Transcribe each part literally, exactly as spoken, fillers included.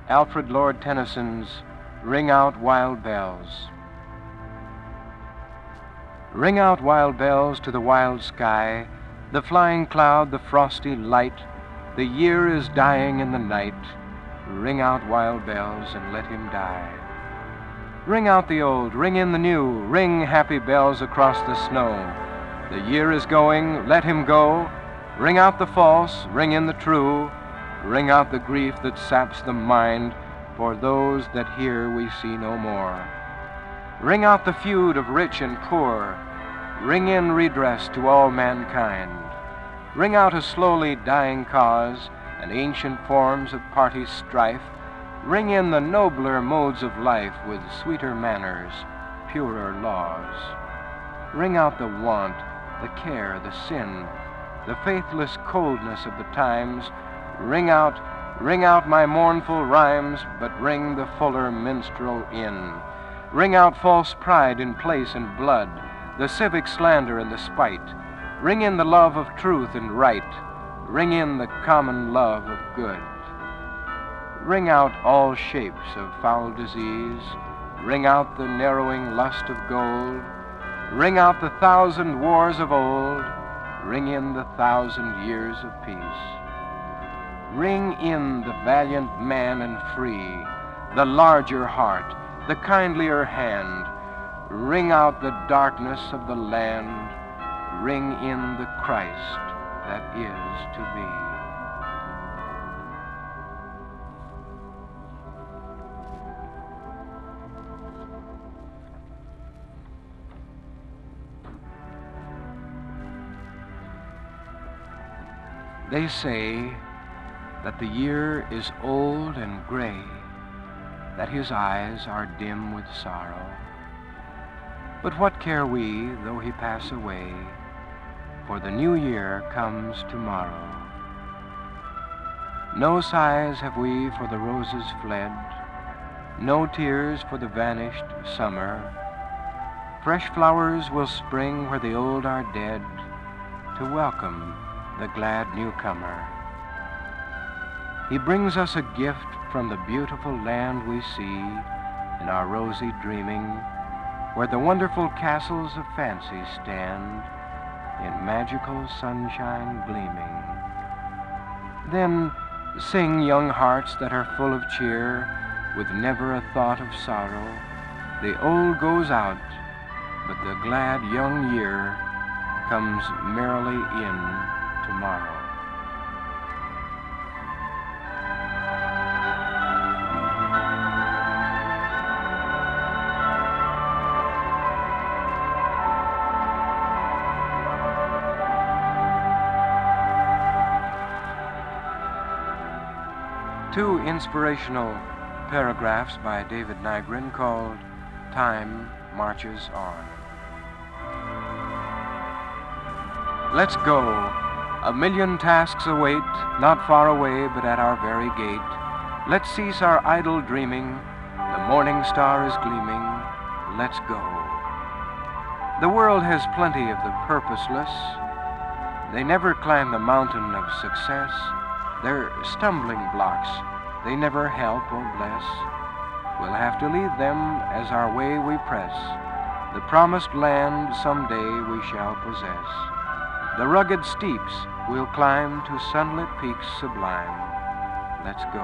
Alfred Lord Tennyson's Ring Out Wild Bells. Ring out wild bells to the wild sky, the flying cloud, the frosty light, the year is dying in the night. Ring out wild bells and let him die. Ring out the old, ring in the new, ring happy bells across the snow. The year is going, let him go. Ring out the false, ring in the true. Ring out the grief that saps the mind, for those that here we see no more. Ring out the feud of rich and poor. Ring in redress to all mankind. Ring out a slowly dying cause and ancient forms of party strife. Ring in the nobler modes of life with sweeter manners, purer laws. Ring out the want, the care, the sin, the faithless coldness of the times. Ring out, ring out my mournful rhymes, but ring the fuller minstrel in. Ring out false pride in place and blood, the civic slander and the spite. Ring in the love of truth and right. Ring in the common love of good. Ring out all shapes of foul disease. Ring out the narrowing lust of gold. Ring out the thousand wars of old. Ring in the thousand years of peace. Ring in the valiant man and free, the larger heart, the kindlier hand. Ring out the darkness of the land. Ring in the Christ that is to be. They say that the year is old and gray, that his eyes are dim with sorrow. But what care we, though he pass away, for the new year comes tomorrow. No sighs have we for the roses fled, no tears for the vanished summer. Fresh flowers will spring where the old are dead, to welcome the glad newcomer. He brings us a gift from the beautiful land we see in our rosy dreaming, where the wonderful castles of fancy stand in magical sunshine gleaming. Then sing, young hearts that are full of cheer, with never a thought of sorrow. The old goes out, but the glad young year comes merrily in tomorrow. Two inspirational paragraphs by David Nygren called Time Marches On. Let's go. A million tasks await, not far away, but at our very gate. Let's cease our idle dreaming. The morning star is gleaming. Let's go. The world has plenty of the purposeless. They never climb the mountain of success. They're stumbling blocks. They never help or bless. We'll have to leave them as our way we press. The promised land someday we shall possess. The rugged steeps we'll climb to sunlit peaks sublime. Let's go.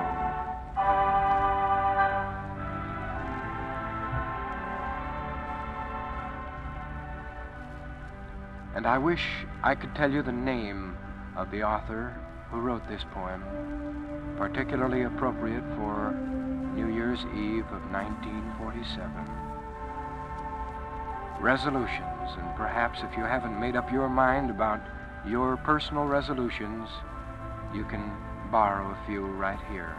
And I wish I could tell you the name of the author who wrote this poem, particularly appropriate for New Year's Eve of nineteen forty-seven. Resolutions, and perhaps if you haven't made up your mind about your personal resolutions, you can borrow a few right here.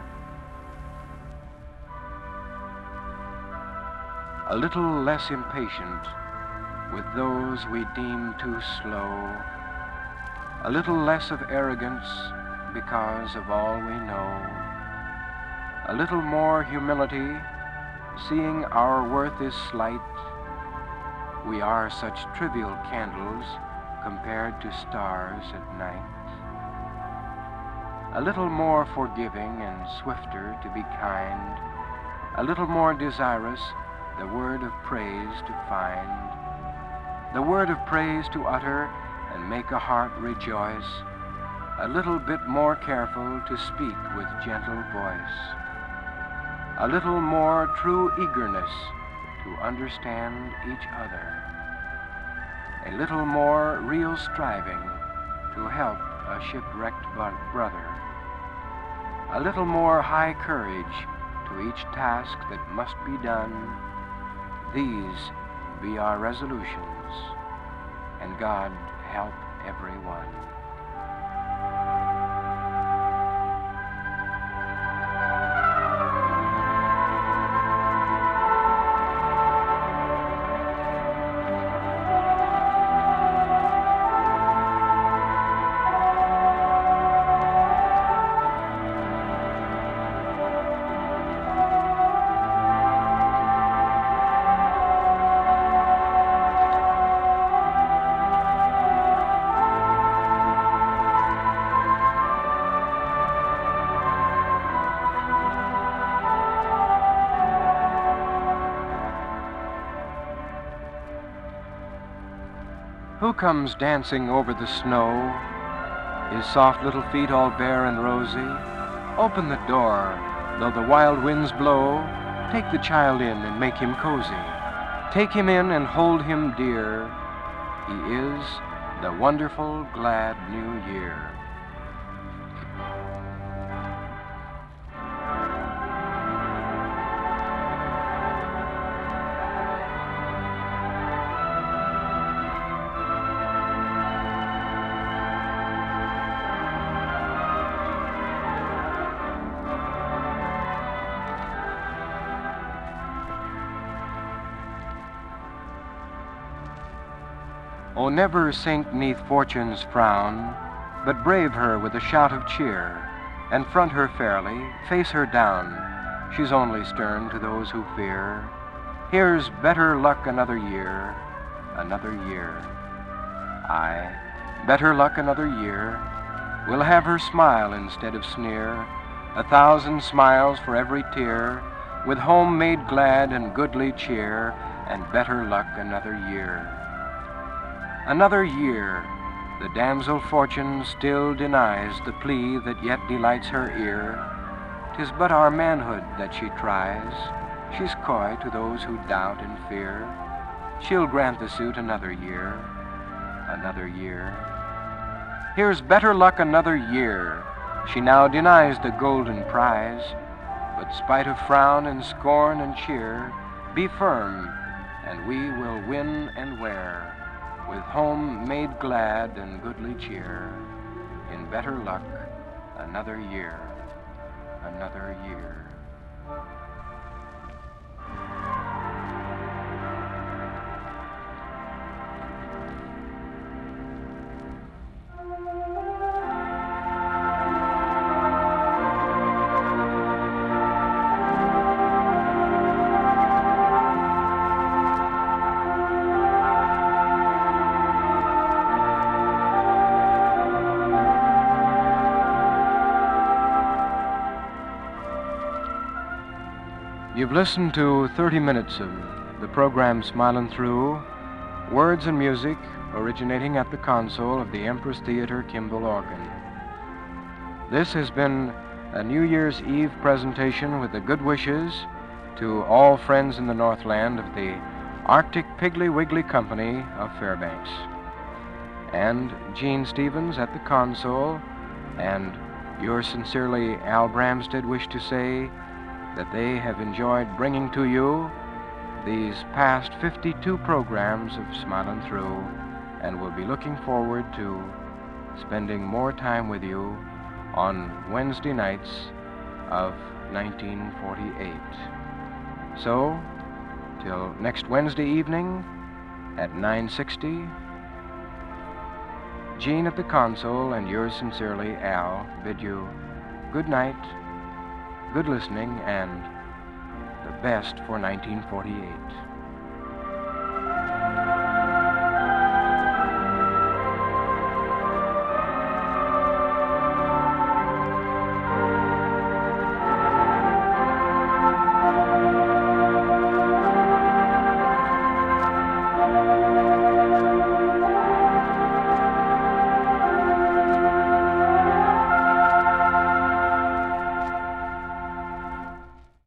A little less impatient with those we deem too slow, a little less of arrogance because of all we know, a little more humility, seeing our worth is slight. We are such trivial candles compared to stars at night. a little more forgiving and swifter to be kind, a little more desirous the word of praise to find, the word of praise to utter and make a heart rejoice, a little bit more careful to speak with gentle voice, a little more true eagerness to understand each other, a little more real striving to help a shipwrecked brother, a little more high courage to each task that must be done. These be our resolutions, and God help everyone. Who comes dancing over the snow, his soft little feet all bare and rosy? Open the door, though the wild winds blow. Take the child in and make him cozy. Take him in and hold him dear. He is the wonderful, glad new year. Oh, never sink 'neath fortune's frown, but brave her with a shout of cheer, and front her fairly, face her down. She's only stern to those who fear. Here's better luck another year, another year. Aye, better luck another year. We'll have her smile instead of sneer, a thousand smiles for every tear, with home made glad and goodly cheer, and better luck another year. Another year, the damsel Fortune still denies the plea that yet delights her ear. 'Tis but our manhood that she tries. She's coy to those who doubt and fear. She'll grant the suit another year, another year. Here's better luck another year. She now denies the golden prize, but spite of frown and scorn and cheer, be firm, and we will win and wear, with home made glad and goodly cheer, in better luck another year, another year. You've listened to thirty minutes of the program Smilin' Through, words and music originating at the console of the Empress Theater Kimball organ. This has been a New Year's Eve presentation with the good wishes to all friends in the Northland of the Arctic Piggly Wiggly Company of Fairbanks. And Gene Stevens at the console, and yours sincerely, Al Bramstead, wish to say that they have enjoyed bringing to you these past fifty-two programs of Smilin' Through, and will be looking forward to spending more time with you on Wednesday nights of nineteen forty-eight. So, till next Wednesday evening at nine sixty, Gene at the console and yours sincerely, Al, bid you good night, good listening, and the best for nineteen forty-eight.